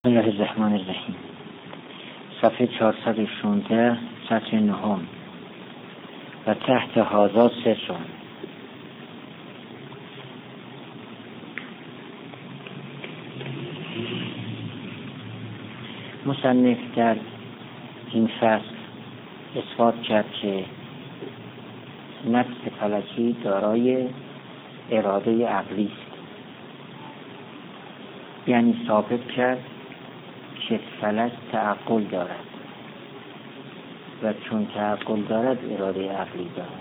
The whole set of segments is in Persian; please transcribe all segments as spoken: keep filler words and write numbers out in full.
بسم الله الرحمن الرحیم. صفحه چهارصد و شانزده، سطر نهم. و تحت هذا سر. مصنف در این فصل اثبات کرد که نفس فلکی دارای اراده عقلی است، یعنی ثابت کرد که فلک تعقل دارد و چون تعقل دارد اراده عقلی دارد.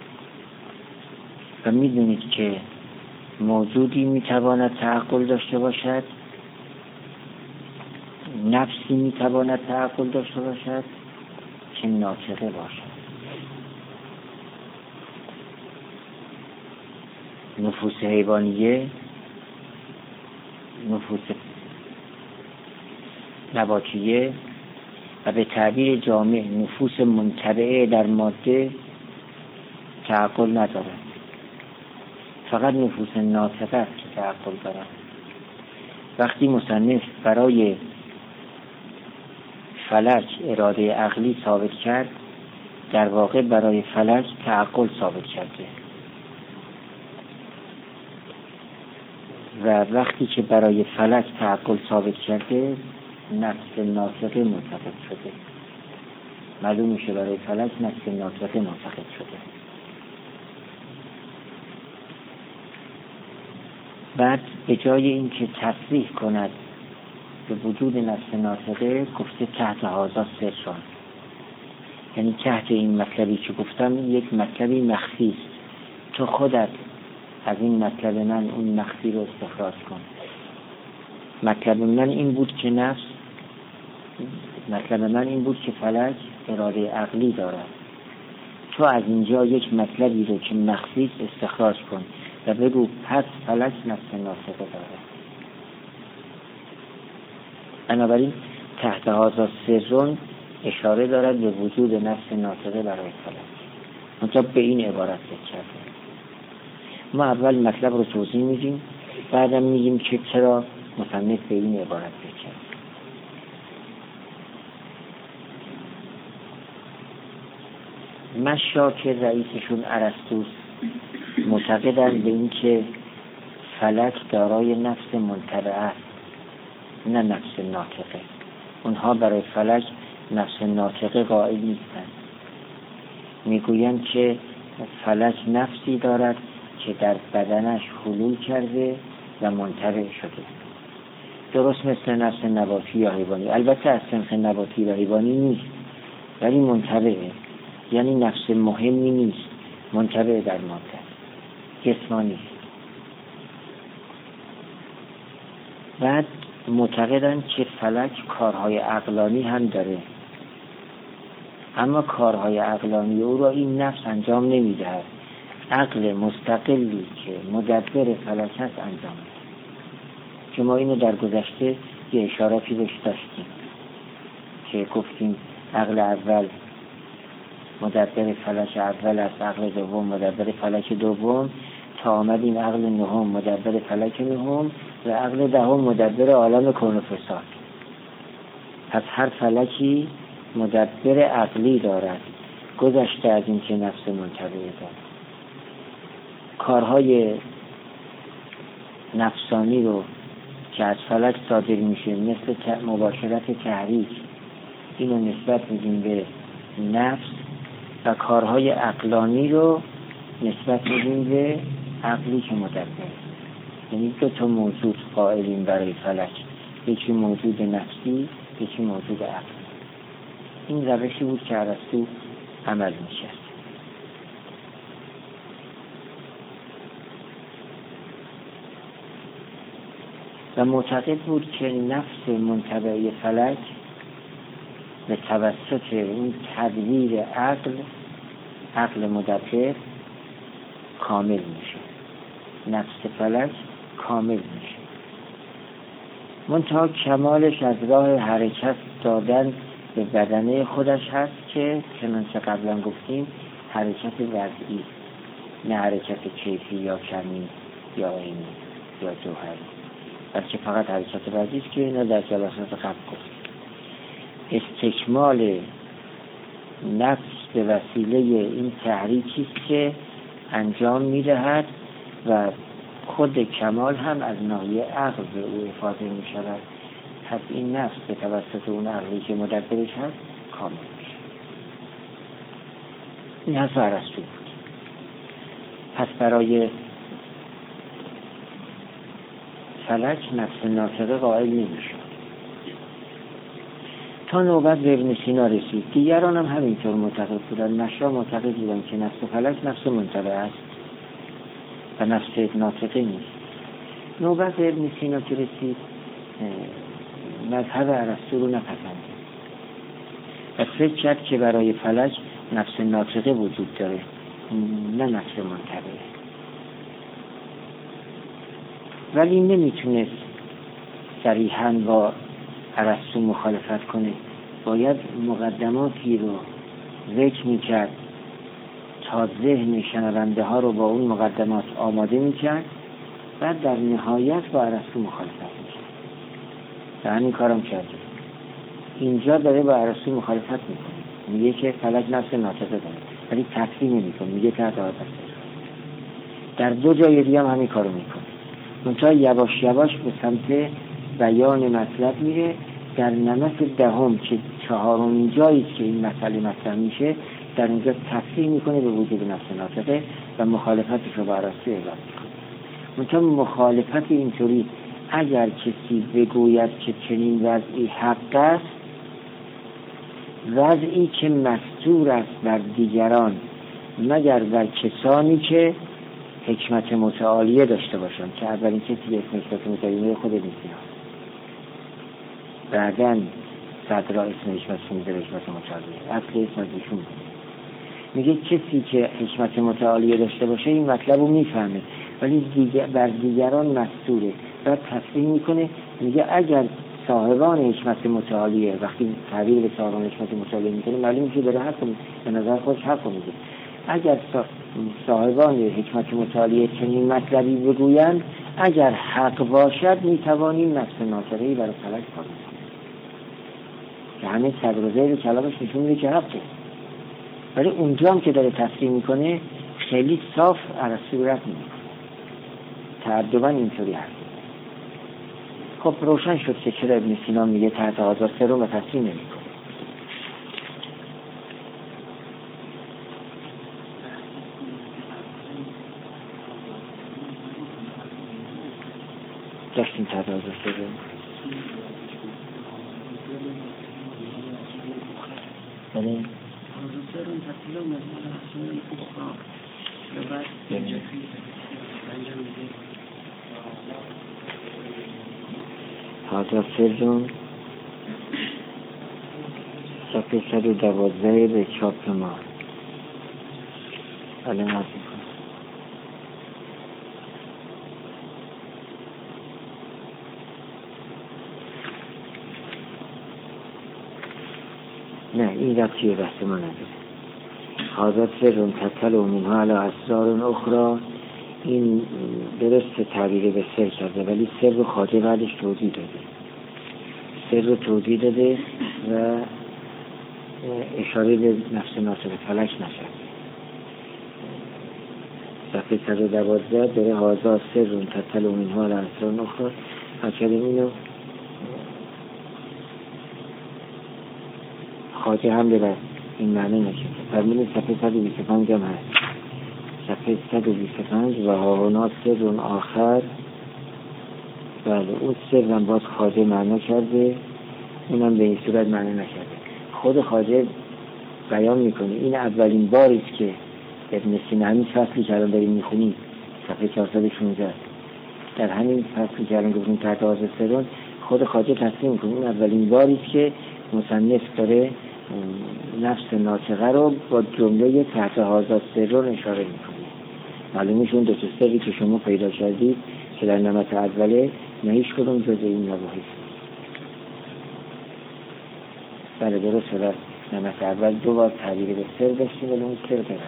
و میدونید که موجودی میتواند تعقل داشته باشد، نفسی میتواند تعقل داشته باشد که ناطقه باشد. نفوس حیوانیه، نفوس نباتیه و به تعبیر جامع نفوس منطبعه در ماده تعقل ندارد. فقط نفوس ناطقه است که تعقل دارد. وقتی مصنف برای فلک اراده عقلی ثابت کرد، در واقع برای فلک تعقل ثابت کرده. و وقتی که برای فلک تعقل ثابت کرده، نفس ناطقه منتقد شده. معلوم میشه برای فلک نفس ناطقه منتقد شده. بعد به جای اینکه تصریح کند به وجود نفس ناطقه، گفته تحت هذا سر. یعنی تحت این مطلبی که گفتم یک مطلبی مخفی است، تو خودت از این مطلب من اون مخفی رو استخراج کن. مطلب من این بود که نفس مطلب من این بود که فلک اراده عقلی دارد. تو از اینجا یک مطلبی رو که مخفی است استخراج کن و بگو پس فلک نفس ناطقه دارد. بنابراین تحت هذا سر اشاره دارد به وجود نفس ناطقه برای فلک. منطقه به این عبارت کرده. ما اول مطلب رو توضیح میدیم، بعدم میگیم که چرا مصنف به این عبارت کرد. مشاک رئیسشون ارسطوست معتقدند به این که فلک دارای نفس منطبعه است، نه نفس ناطقه. اونها برای فلک نفس ناطقه قائل نیستند. میگویند که فلک نفسی دارد که در بدنش حلول کرده و منطبع شده، درست مثل نفس نباتی یا حیوانی. البته از صنف نباتی و حیوانی نیست، ولی منطبعه، یعنی نفس مهمی نیست، منطبع در ماده، جسمانی است. بعد معتقدند که فلک کارهای عقلانی هم داره، اما کارهای عقلانی او را این نفس انجام نمیدهد. عقل مستقلی که مدبر فلک هست انجام میده. که ما اینو در گذشته یه اشاراتی بهش داشتیم که گفتیم عقل اول مدبر فلک اول است، عقل دوم مدبر فلک دوم، تا آمدیم عقل نهم مدبر فلک نهم و عقل دهم مدبر عالم کون و فساد. پس هر فلکی مدبر عقلی دارد، گذشته از این که نفس منطبعه دارد. کارهای نفسانی رو که از فلک صادر میشه، مثل مباشرت تحریک، اینو نسبت میدیم به نفس، و کارهای عقلانی رو نسبت میدیم به عقلی که مدبر. یعنی دو تا موجود قائلیم برای فلک، یکی موجود نفسی، یکی موجود عقلی. این روشی بود که ارسطو عمل میکرد. و معتقد بود که نفس منطبعه فلک به توسط این تدبیر عقل عقل مدبر کامل میشه، نفس فلک کامل میشه. منتها کمالش از راه حرکت دادن به بدنه خودش هست که چنانچه قبلا گفتیم حرکت وضعی، نه حرکت کیفی یا کمی یا عینی یا جوهری. بلکه فقط حرکت بعدی است که اینا در جلسات قبل گفت. استکمال نفس به وسیله این تحریکی است که انجام می‌دهد و خود کمال هم از ناحیه عقل به او افاضه می‌شود. پس این نفس به توسط اون عقلی که مدبرش هست کامل میشه. این حرف ارسطو بود. پس برای فلک نفس ناطقه قائل نمیشه تا نوبت به ابن سینا رسید. دیگران هم همینطور معتقد بودن. نشا معتقد بودن که نفس فلک نفس منطبع است و نفس ناطقه نیست. نوبت به ابن سینا که رسید مذهب ارسطو رو نپسندید و فکر کرد که برای فلک نفس ناطقه وجود داره، نه نفس منطبعه. ولی نمیتونست صریحاً با ارسطو مخالفت کنه، باید مقدماتی رو ذکر میکرد تا ذهن شنونده ها رو با اون مقدمات آماده میکرد، بعد در نهایت با ارسطو مخالفت میکرد. و همین کارم کرده. اینجا داره با ارسطو مخالفت میکنه، میگه که فلک نفس ناطقه داره ولی تکفیر نمیکنه، میگه تحت حادثه. در دو جای دیگه هم همین کارو میکنه. منتها یواش یواش به سمت بیان مطلب میره. در نمط دهم که چهارمین جایی که این مسئله مطرح میشه، در اونجا تفسیر میکنه به وجود نفس ناطقه و مخالفتش رو با ارسطو اعلام میکنه. منتها مخالفت اینطوری اگر کسی بگوید که چنین وضعی حق است، وضعی که مستور است بر دیگران مگر بر کسانی که حکمت متعالیه داشته باشند، که اولین کسی که اسم حکمت متعالیه خود ابن سینا، بعداً صدرا اسم حکمت میذاره حکمت متعالیه، اصل اسم ازشون. میگه کسی که حکمت متعالیه داشته باشه این مطلب رو میفهمه ولی دیگر بر دیگران مستوره. بعد تصریح میکنه، میگه اگر صاحبان حکمت متعالیه، وقتی تعبیر به صاحبان حکمت متعالیه میکنه معلومه که داره حق به نظر خودش حق میگه. اگر صاحبان حکمت متعالیه چنین مطلبی بگویند، اگر حق باشد میتوانیم نفس ناطقه‌ای برای فلک کنیم، که همین صدر و زیر کلامش نشون میده که حقه. ولی اونجا هم که داره تصریح میکنه خیلی صاف ارسطو رد نمیکنه، تعدباً اینطوری هست. خب روشن شد که چرا ابن سینا میگه تحت حاضر سرون و تصریح نمیکنه. داشتیم تحت حاضر سرون بله حاضر سرون تصریح و مزمون حسنون اخرى و بعد جفی انجام میده. حاضر سرون صفحه صد و دوازده به چاپ ما. بله نازم کن. نه این ربطی بحث ما نداره. حاضر سرون تطل و منها علی اسرار اخرى، این درست تعبیر به سر کرده ولی سر رو خواجه بعدش توضیح داده، سر رو توضیح داده و اشاره به نفس ناطقه فلک نشد. صفحه صد و دوازده داره حاضر سرون تطل و منها علی اسرار اخرى. حاکرم اینو خواجه هم به این معنی نشد. فرمونه صفحه صد و بیست و پنج هم هست. صفحه صد و بیست و پنج و هاونا سرون آخر، بله اون سر هم باز خواجه معنی کرده، اونم به این صورت معنی نکرده. خود خواجه بیان میکنه این اولین باریست که ابن سینا همین فصلی که الان داریم میخونیم صفحه چهارصد و شانزده در همین فصلی که الان گفتیم تحت حاضر سرون، خود خواجه تصریح میکنه این اولین باریست که مصنف داره نفس ناطقه رو با جمله تحت حاضر سرون اشاره میکنه. معلومه اون دو تا سری که شما پیدا کردید که در نمط اوله نه هیچ کدوم جز این مباحث. بله درست شده. نمط اول دو بار تعبیر به سر داشتیم ولی اون سر دارم.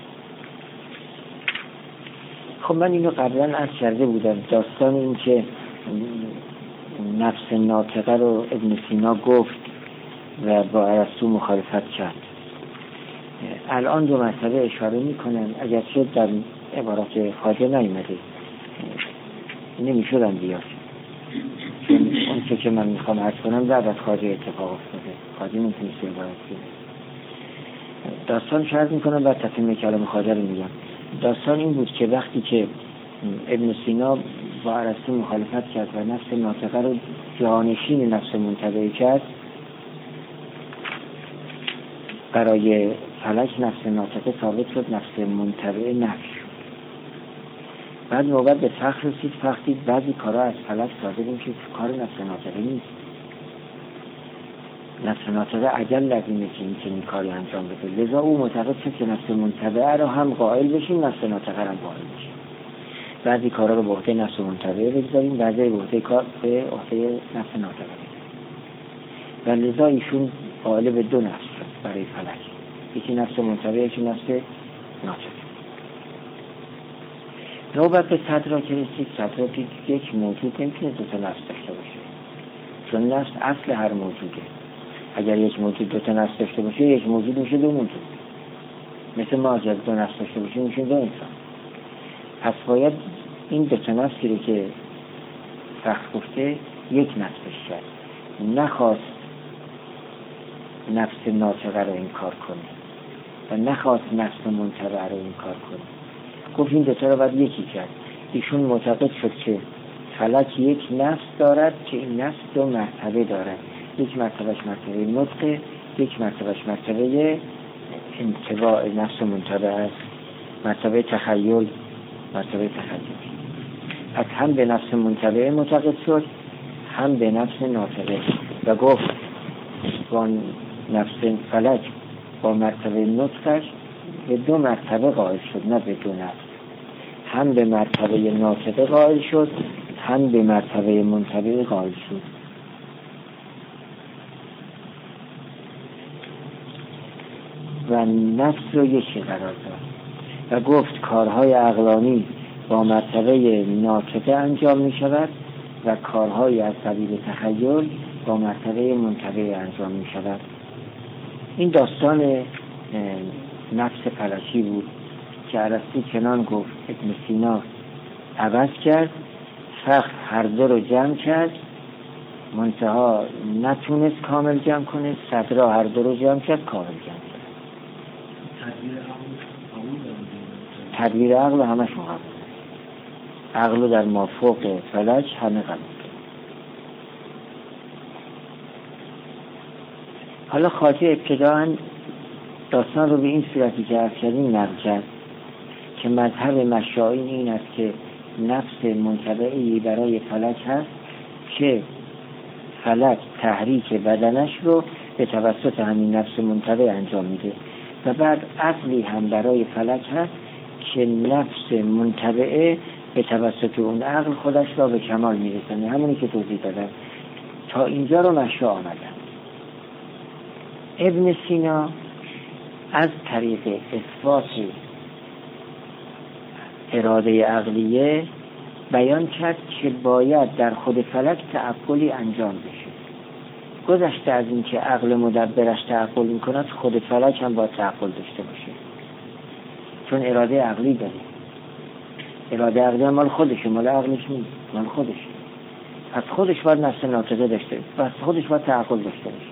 خب من اینو قبلا عرض کرده بودم، داستان این که نفس ناطقه رو ابن سینا گفت و با ارسطو مخالفت کرد. الان دو مرتبه اشاره میکنن، اگر شد در عبارات خواجه نیامده نمیشدن بیاد، چون اون چه که من میخوام عرض کنم بعد از خواجه اتفاق افتاده، خواجه نمیتونست عبارت کنه. داستان شرط میکنم بعد تفهیم کلام خواجه رو میگم. داستان این بود که وقتی که ابن سینا با ارسطو مخالفت کرد و نفس ناطقه رو جانشین نفس منطبعه کرد، برای فلک نفس ناطقه ثابت شد، نفس منطبعه نفی شد. بعد موقع به فخر رسید، فخر بعضی کارها از فلک صادر میشه کار نفس ناطقه نیست. نفس ناطقه عجل لازمه که این چنین کاری انجام بده، لذا او معتقد شد که نفس منطبعه رو هم قائل بشیم، نفس ناطقه رو هم قائل بشیم. بعضی کارها رو به عهده نفس منطبعه بگذاریم، بعضی به عهده کار به عهده نفس ناطقه بگذاریم. و لذا ایشون قائل به دو نفس شد برای فلک، یکی نفس منطبعه، یکی نفس ناطقه. نوبت به صدرا که رسید، صدرا که یک موجود نمیتونه دو تا نفس داشته باشه، چون نفس اصل هر موجوده. اگر یک موجود دو تا نفس داشته باشه، یک موجود میشه دو موجود. مثل ما اگر دو نفس داشته باشه میشه دو انسان. پس باید این دو تا نفسی رو که فخر گفته یک نفسش کرد، نخواست نفس ناطقه رو انکار کنه و نخواست نفس منطبعه رو انکار کنه. گفت این دوتا رو باید یکی کرد. ایشون معتقد شد که فلک یک نفس دارد که این نفس دو مرتبه دارد، یک مرتبهش مرتبه نطقه، یک مرتبهش مرتبه انطباع نفس منطبعه است، مرتبه تخیل، مرتبه تخیل. از هم به نفس منطبعه معتقد شد، هم به نفس ناطقه، و گفت با نفس فلک با مرتبه نطقش به دو مرتبه قائل شد، نه به دو نفس. هم به مرتبه ناطقه قائل شد، هم به مرتبه منطبعه قائل شد. و نفس رو یکی قرار داد و گفت کارهای عقلانی با مرتبه ناطقه انجام می شود و کارهای از قبیل تخیل با مرتبه منطبعه انجام می شود. این داستان نفس فلکی بود که ارسطو چنان گفت، ابن سینا عوض کرد، فخر هر دو رو جمع کرد، منتها نتونست کامل جمع کنه، صدرا هر دو رو جمع کرد کامل جمع کرد. تدبیر عقل همش قبول، عقل در مافوق فلک همه قبول. حالا خواجه ابتداءً داستان رو به این صورتی که عرض کردیم نقل کرد که مذهب مشائین این است که نفس منطبعی برای فلک هست که فلک تحریک بدنش رو به توسط همین نفس منطبع انجام میده، و بعد عقلی هم برای فلک هست که نفس منطبعه به توسط اون عقل خودش را به کمال میرسونه، همونی که توضیح دادم. تا اینجا رو مشا آمدن. ابن سینا از طریق اثبات اراده عقلیه بیان کرد که باید در خود فلک تعقلی انجام بشه. گذشته از این که عقل مدبرش تعقل میکند، خود فلک هم باید تعقل داشته باشه، چون اراده عقلی داره. اراده عقلی مال خودشه، مال عقلش نیست، مال خودشه. پس خودش باید نفس ناطقه داشته، پس خودش باید تعقل داشته باشه.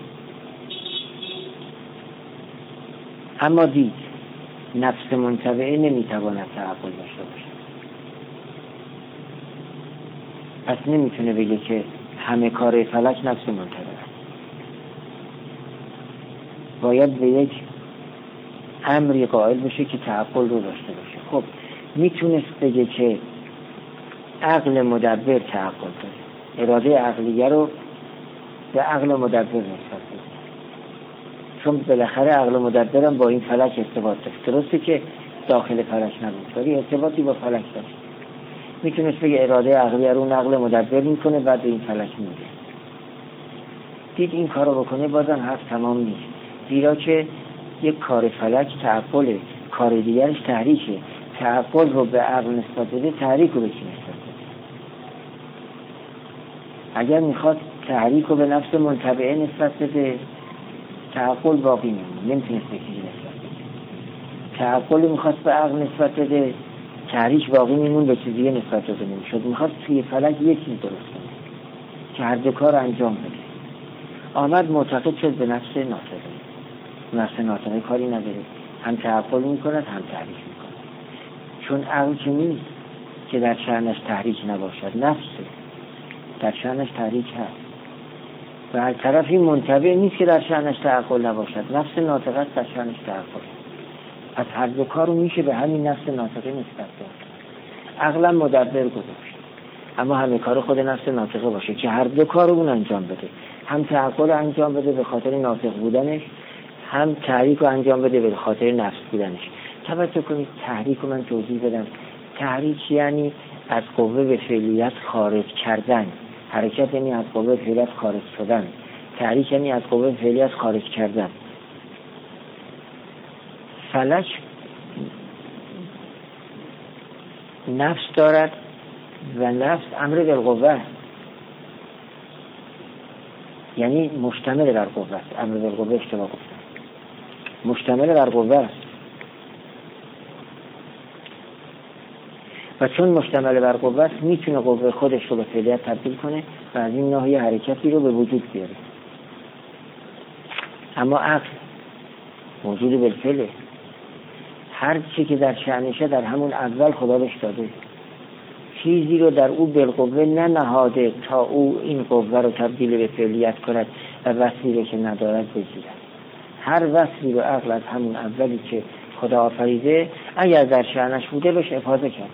اما دید نفس منطبعه نمیتواند تعقل داشته باشه، پس نمیتونه بگه که همه کار فلک نفس منطبعه. باید به یک امری قائل بشه که تعقل رو داشته باشه. خب میتونست بگه که عقل مدبر تعقل داره، اراده عقلیه رو به عقل مدبر نسبت بده، چون بالاخره عقل مدبرم با این فلک ارتباط داشت. درسته که داخل فلک نبود ولی ارتباطی با فلک داشت. میتونست بگه اراده عقلیه رو نقل مدبر میکنه بعد به این فلک میده. دید این کارو بکنه بازم حرف تمام نیست، زیرا که یک کار فلک تعقله، کار دیگرش تحریکه. تعقل رو به عقل نسبت بده، تحریک رو به چی نسبت بده؟ اگر میخواد تحریک رو به نفس منطبعه نسبت بده، تعقل باقی میمونه، نمیتونست به چیزی نسبت بده. تعقل میخواد به عقل نسبت بده، تحریک باقی میمون، به چیزی نسبت بده نمیشد. میخواد توی فلک یک چیز درست کنه که هر دو کار انجام بده. آمد معتقد شد به نفس ناطقه. نفس ناطقه کاری نداره، هم تعقل میکند هم تحریک میکند. چون عقل که نیست که در شأنش تحریک نباشد، نفسه در شأنش تحریک هست. و هر طرفی منطبع نیست که در شأنش تعقل نباشد، نفس ناطقه در شأنش تعقل. از هر دو کارو میشه به همین نفس ناطقه نسبت داد. عقلا مدبر گذاشت، اما همه کار خود نفس ناطقه باشه که هر دو کارو اون انجام بده، هم تعقل انجام بده به خاطر ناطق بودنش، هم تحریک رو انجام بده به خاطر نفس بودنش. توجه کنید، تحریک رو من توضیح بدم. تحریک یعنی از قوه به فعلیت خارج کردن، حرکت یعنی از قوه به فعلیت خارج شدن، تحریک یعنی از قوه به فعلیت خارج کردن. فلک نفس دارد و نفس امر بالقوه، یعنی مشتمل بر قوه است. امر بالقوه اشتباه گفتم، مشتمل بر قوه است. و چون مشتمل بر قوه است میتونه قوه خودش رو به فعلیت تبدیل کنه و از این ناحیه حرکتی رو به وجود بیاره. اما عقل موجود بالفعله، هر چی که در شأنشه در همون اول خدا بهش داده، چیزی رو در او بالقوه ننهاده تا او این قوه رو تبدیل به فعلیت کند و وصلی رو که ندارد بگیرد. هر وصلی رو عقل از همون اولی که خدا آفریده اگر در شأنش بوده بهش افاضه کرد،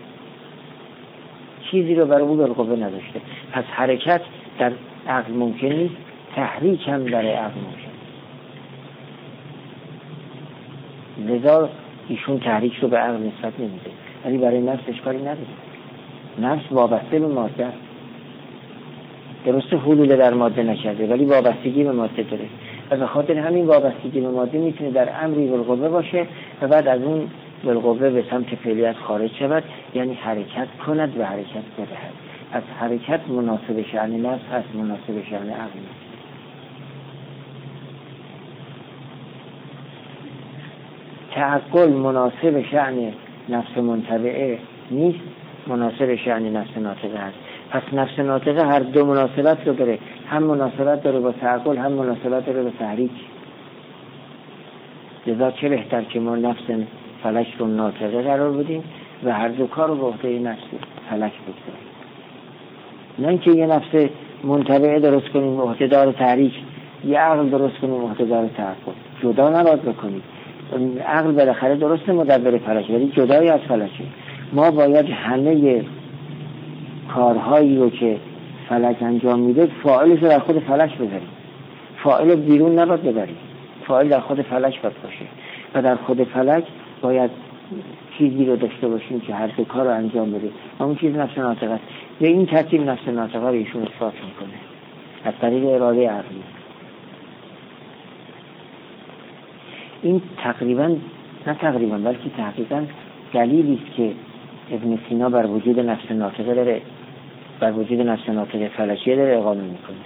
چیزی رو برای او بالقوه نداشته. پس حرکت در عقل ممکن نیست، تحریک هم در عقل ممکن. لذا ایشون تحریک رو به عقل نسبت نمیده، ولی برای نفس اشکالی نداره. نفس وابسته به ماده است، درسته حلول در ماده نکرده ولی وابستگی به ماده داره و به خاطر همین وابستگی به ماده میتونه در امری بالقوه باشه و بعد از اون بالقوه به سمت فعلیت خارج شود، یعنی حرکت کند و حرکت بدهد. از حرکت مناسب شأن نفس هست، مناسب شأن عقل. تعقل مناسب شأن نفس منطبعه نیست، مناسب شأن نفس ناطقه هست. پس نفس ناطقه هر دو مناسبت رو داره، هم مناسبت داره با تعقل، هم مناسبت داره با تحریک. لذا چه بهتر که ما نفس فلک رو ناطقه قرار بدیم و هر دو کار رو به عهده نفس فلک بگذاریم، نه اینکه یه نفس منطبعه درست کنیم عهده‌دار تحریک، یه عقل درست کنیم عهده‌دار تعقل. جدا نباید بکنیم. عقل بالاخره درسته مدبر فلک ولی جدای از فلکه. ما باید همه کارهایی رو که فلک انجام میده فاعلش رو در خود فلک بذاریم، فاعل بیرون نباید ببریم، فاعل در خود فلک باید باشه و در خود فلک باید چیزی رو داشته باشیم که هر دو کار رو انجام بده. اون چیز نفس ناطقه است. به این ترتیب نفس ناطقه رو ایشون اثبات میکنه از طریق اراده عقلی. این تقریبا نه تقریبا بلکه تحقیقا دلیلی است که ابن سینا بر وجود نفس ناطقه داره، بر وجود نفس ناطقه فلکیه داره اقامه میکنه.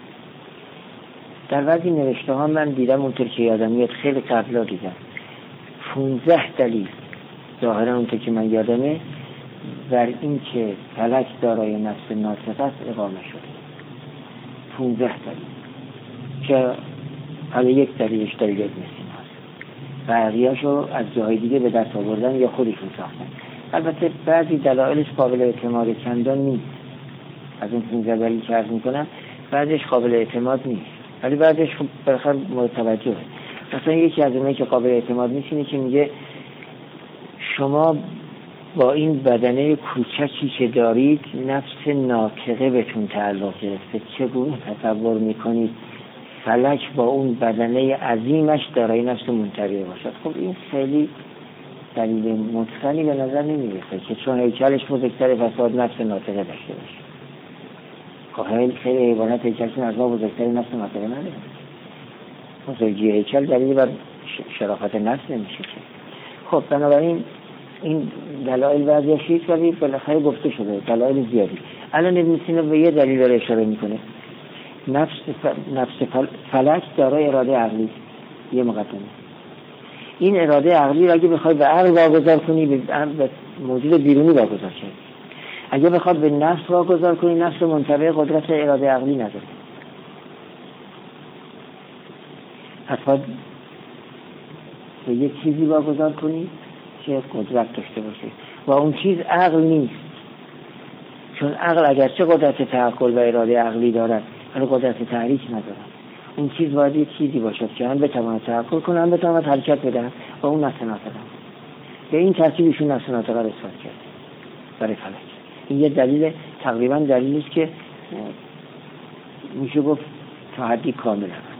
در بعضی نوشته ها من دیدم، اونطور که یادم میاد خیلی قبلا دیدم، پونزده دلیل ظاهرا اونطور که من یادمه بر این که فلک دارای نفس ناطقه است اقامه شده. پونزده دلیل که حالا یک دلیلش دلیل ابن سینا است، بقیه‌اشو از جای دیگه به دست آوردن یا خودشون ساختن. البته بعضی دلایلش قابل اعتماد چندان نیست، از اون پونزده دلیل که عرض میکنم بعضیش قابل اعتماد نیست ولی بعضیش بالاخره مورد توجهه. مثلا یکی از اونایی که قابل اعتماد نیست اینه که میگه شما با این بدنه کوچکی که دارید نفس ناطقه بهتون تعلق گرفته، چگونه تصور میکنید فلک با اون بدنه عظیمش دارای نفس منطبعه باشد؟ خب این خیلی دلیل متقنی به نظر نمیرسه که چون هیکلش بزرگتر فساد نفس ناطقه داشته باشه. خب خیلی حیوانات هیکلشون از ما بزرگتر نفس ناطقه نداره. بزرگی هیکل دلیل بر شرافت نفس نمیشه که. خب بنابراین این دلایل بعضیش هیچ ولی بالاخره گفته شده دلایل زیادی. الان ابن سینا به یه دلیل داره اشاره میکنه. نفس نفس فلک دارای اراده عقلی، یه مقدمه. این اراده عقلی رو اگه بخوای به عقل واگذار کنی، به موجود بیرونی واگذار کنی. اگه بخواد به نفس واگذار کنی، نفس منتبع قدرت اراده عقلی نداره. حتی به یک چیزی واگذار کنی که قدرت داشته باشه و اون چیز عقل نیست، چون عقل اگرچه قدرت تعقل و اراده عقلی دارد ولی قدرت تحریک ندارد. اون چیز باید یک چیزی باشد که هم بتواند تعقل کنه هم بتواند حرکت بده و اون نفس ناطقه. به این ترتیبشون نفس ناطقه رو اثبات کرد برای فلک. این یه دلیل تقریبا دلیلی است که میشه گفت تا حدی کامل هست.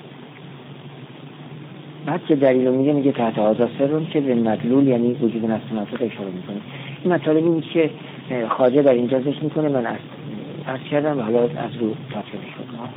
بعد که دلیل رو میگه میگه تحت هذا سرون که به مدلول یعنی وجود نفس ناطقه اشاره میکنه. این مطالبی بود که خواجه در اینجا ذکر میکنه. من از از کردم و حالا از رو تفصیلش کنم.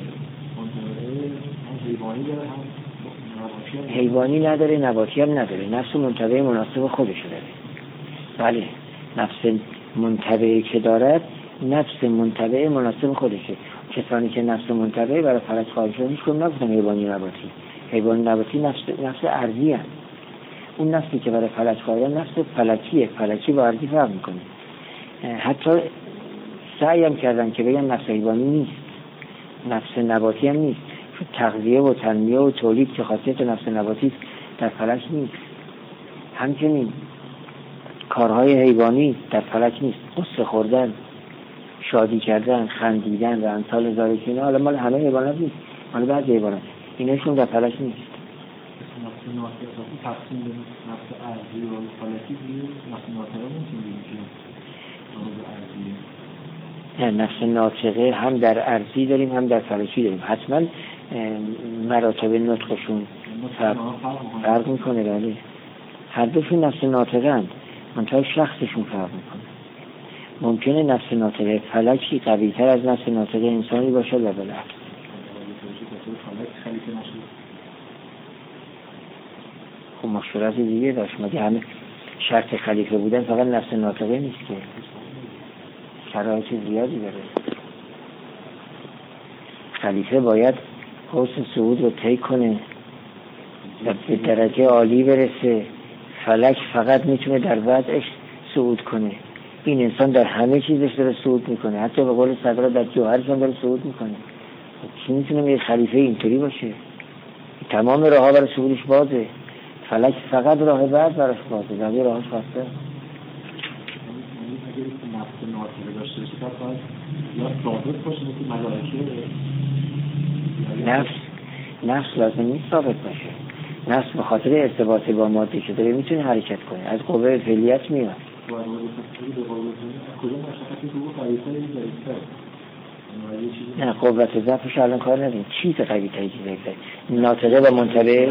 حیوانی نداره، نباتی هم نداره، نفس منتبع مناسب خودش داره. بله، نفس منتبعی که دارد نفس منتبع مناسب خودشه. کسانی که نفس منتبع برای فلک خارج شدن هیچ کدوم نگفتن حیوانی نباتی. حیوانی نباتی نفس نفس ارضی هست. اون نفسی که برای فلک خارج نفس فلکیه. فلکی با ارضی فرق میکنه. حتی سعی هم کردن که بگن نفس حیوانی نیست، نفس نباتی هم نیست. تغذیه و تنمیه و تولید که خاصیت نفس نباتی در فلک نیست. همچنین کارهای حیوانی در فلک نیست. قصه خوردن، شادی کردن، خندیدن و امثال ذالک اینا حالا مال همه حیوانات نیست، مال بعضی حیوانات. ایناشون در فلک نیست. نفس ناطقه تقسیم به نفس ارضی و فلکی دیگه نفس ناطقه نمیشه. نه، نفس ناطقه هم در ارضی داریم هم در فلکی داریم. حتما مراتب نطقشون فرق میکنه. بله، هر دوشون نفس ناطقه هست، منتها شخصشون فرق میکنه. ممکنه نفس ناطقه فلکی قوی تر از نفس ناطقه انسانی باشه و بالعکس. خب مشکلات دیگه داشت. مگه همه شرط خلیفه بودن فقط نفس ناطقه نیست که، شرایط زیادی داره. خلیفه باید حسن صعود رو طی کنه و به درجه عالی برسه. فلک فقط میتونه در وضعش صعود کنه. این انسان در همه چیزش داره صعود میکنه، حتی به قول صدرا در جوهرش هم داره صعود میکنه. چی میتونه یه خلیفه اینطوری باشه؟ تمام راه ها برای صعودش بازه، فلک فقط راه بعد براش بازه، بقیه راهش بسته. نفس ناطقه داشته باشه باید یا ثابت باشه مثل ملائکه. نفس نفس لازم نیست ثابت باشه. نفس به خاطر ارتباط با ماده که داره میتونه حرکت کنه، از قوه فعلیت میاد. نه، قوت ضعفش الان کار نداریم. چیز قوی تری چیز ضعیفه؟ ناطقه و منتبع؟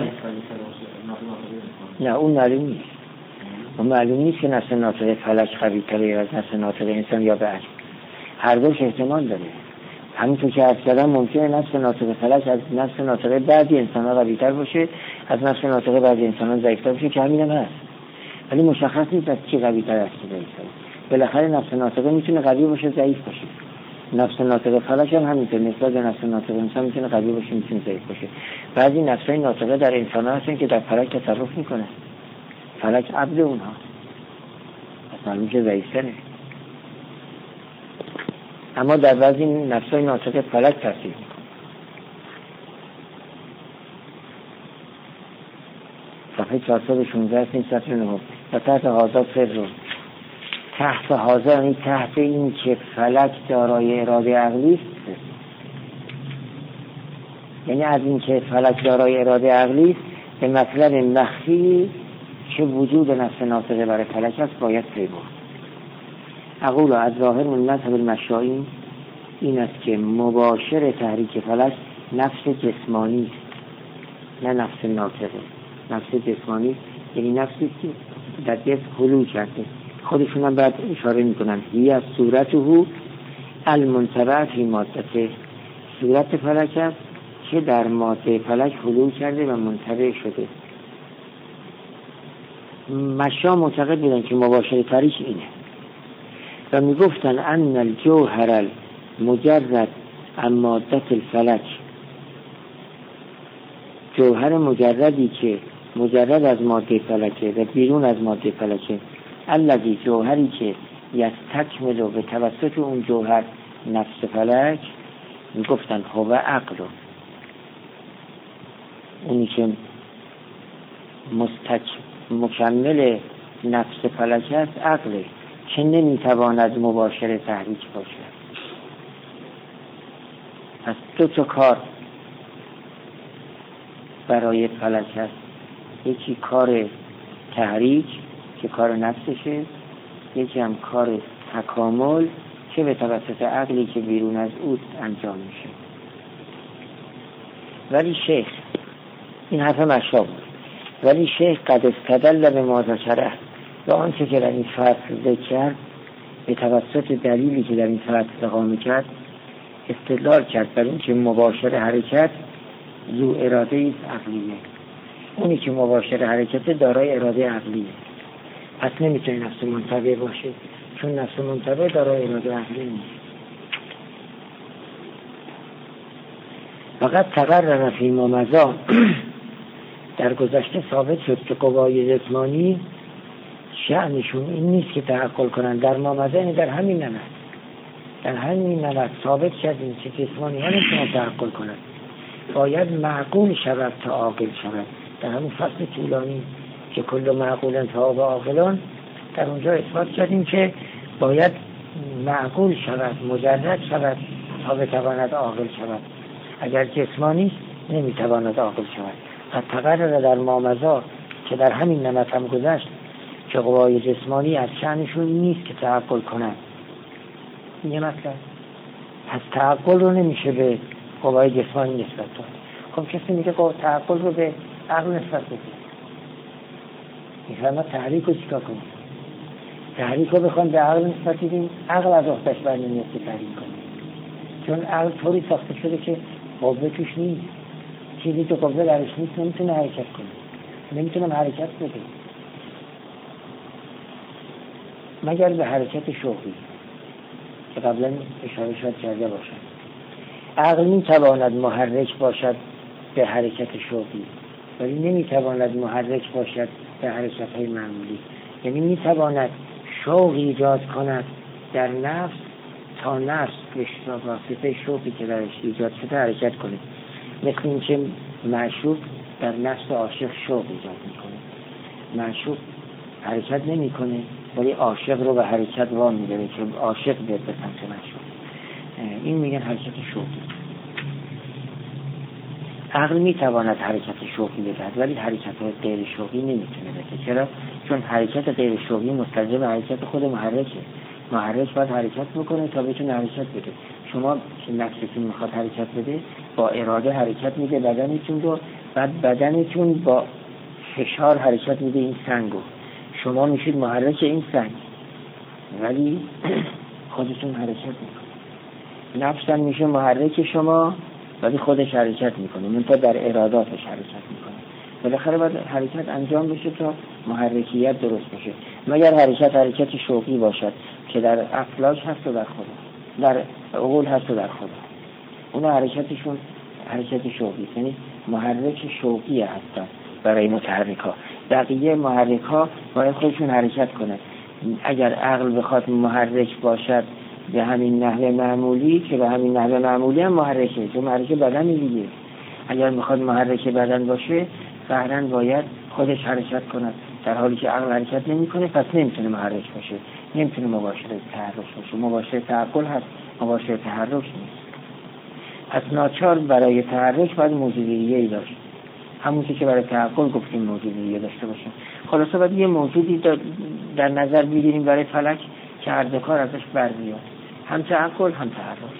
نه، اون معلوم نیست. اون معلوم نیست که نفس ناطقه فلک قوی تری از نفس ناطقه انسان یا بعد. هر دوش احتمال داره. همینطور که عرض کردم ممکنه نفس ناطقه فلک از نفس ناطقه بعضی انسان‌ها قوی‌تر باشه، از نفس ناطقه بعضی انسان‌ها ضعیف‌تر باشه، که همین هم هست. ولی مشخص نیست از کی قوی‌تر است کی ضعیف‌تر. بالاخره نفس ناطقه میتونه قوی باشه ضعیف باشه. نفس ناطقه فلک هم همینطور نسبت به نفس ناطقه انسان میتونه قوی باشه میتونه ضعیف باشه. بعضی نفس‌های ناطقه در انسان‌ها هستن که در فلک تصرف میکنه. فلک عبد اونها. اصلا میشه ضعیف‌تره. اما در بعضی نفس‌های ناطقه فلک تاثیر میکنه. صفحه چهارصد و شانزده است این سطر نهم. و تحت هذا سر تحت هذا یعنی تحت این که فلک دارای اراده عقلی است، یعنی از این که فلک دارای اراده عقلی است به مطلب مخفی که وجود نفس ناطقه برای فلک است باید پی برد. اقول از ظاهر من مذهب المشائی این است که مباشر تحریک فلک نفس جسمانی است، نه نفس ناطقه. نفس جسمانی یعنی نفسی که در جسم حلول کرده. خودشون هم باید اشاره میکنن هی از صورته المنتبع فی مادته، صورت فلک است که در ماده فلک حلول کرده و منتبع شده. مشا معتقد بودن که مباشر تحریک اینه. و میگفتن ان الجوهر المجرد عن مادة الفلک، جوهر مجردی که مجرد از ماده فلکه و بیرون از ماده فلکه، الذی جوهری که یستکمل به توسط اون جوهر نفس فلک، میگفتن هو عقل، اونی که مستک مکمل نفس فلک است عقله که نمیتواند مباشر تحریک باشد. پس دو تا کار برای فلک است، یکی کار تحریک که کار نفسشه، یکی هم کار تکامل که به توسط عقلی که بیرون از او انجام میشه. ولی شیخ، این حرف مشا بود، ولی شیخ قد استدل به ما ذکره، و آنچه که در این فصل ذکر کرد به توسط دلیلی که در این فصل اقامه کرد استدلال کرد بر این که مباشر حرکت ذو اراده است عقلیه. اونی که مباشر حرکت دارای اراده عقلیه، پس نمیتونه نفس منطبع باشه، چون نفس منطبع دارای اراده عقلی نیست. فقط تقرر فی ما مضی، در گذشته ثابت شد که قوای جسمانی شأنشون این نیست که تعقل کنن. در ما مضی، یعنی در همین نمط در همین نمط ثابت کردیم که جسمانی ها نمیتونن تعقل کنن، باید معقول شود تا عاقل شود. در همون فصل طولانی که کل معقول تا به عاقلان، در اونجا اثبات کردیم که باید معقول شود، مجرد شود تا بتواند عاقل شود. اگر جسمانی نمیتواند عاقل شود. و تقرر در ما مضی که در همین نمط هم گذشت که قوای جسمانی از شأنشون نیست که تعقل کنند. یه مطلب، پس تعقل رو نمیشه به قوای جسمانی نسبت داد. خب کسی میگه تعقل رو به عقل نسبت بده، میفرما تحریک رو چیکار کنیم؟ تحریک رو بخوان به عقل نسبت بدیم، عقل از اختش بر نمیسته تحریک کنیم، چون عقل طوری ساخته شده که قوه توش نیست. چیزی که قوه درش نیست نمیتونه حرکت کنه، نمیتونم حرکت بده مگر به حرکت شوقی که قبلا اشاره شد کرده باشد. عقل میتواند محرک باشد به حرکت شوقی، ولی نمیتواند محرک باشد به حرکت های معمولی. یعنی میتواند شوق ایجاد کند در نفس تا نفس به واسطه شوقی که درش ایجاد شده حرکت کنه، مثل این که معشوق در نفس عاشق شوق ایجاد میکنه. معشوق حرکت نمیکنه ولی عاشق رو به حرکت وام میداره که عاشق بیاد به سمت معشوق. این میگن حرکت شوقی. عقل میتواند حرکت شوقی بدهد ولی حرکت غیر شوقی نمیتونه بده. چرا؟ چون حرکت غیر شوقی مستلزم حرکت خود محرکه. محرک باید حرکت بکنه تا بتونه حرکت بده. شما که نفستون میخواد حرکت بده با اراده حرکت میده بدنتون رو، بعد بدنتون با فشار حرکت میده این سنگو. شما میشید محرک این سنگ ولی خودتون حرکت میکنه. نفسم میشه محرک شما ولی خودش حرکت میکنه، منتها در اراداتش حرکت میکنه. بالاخره باید حرکت انجام بشه تا محرکیت درست بشه. مگر حرکت حرکت شوقی باشد که در افلاک هست و در خدا، در عقول هست و در خدا. اون حرکتشون حرکت شوقی، یعنی محرک شوقی هستن برای متحرکا. بقیه محرکا باید خودشون حرکت کنه. اگر عقل بخواد محرک باشد به همین نحوه معمولی، که به همین نحوه معمولی هم محرکه، چون محرک بدن دیگه. اگر میخواد محرک بدن باشه فعلا باید خودش حرکت کنه، در حالی که عقل حرکت نمیکنه پس نمیتونه محرک باشه، نمیتونه مباشر تحرک باشه. مباشر تعقل هست، مباشر تحرک نیست. پس ناچار برای تحرک باید موجودیه‌ای داشت، همون که برای تعقل گفتیم موجودیه داشته باشه. خلاصه باید یه موجودی در نظر بگیریم برای فلک که هر دو کار ازش برمیاد، هم تعقل هم تحرک.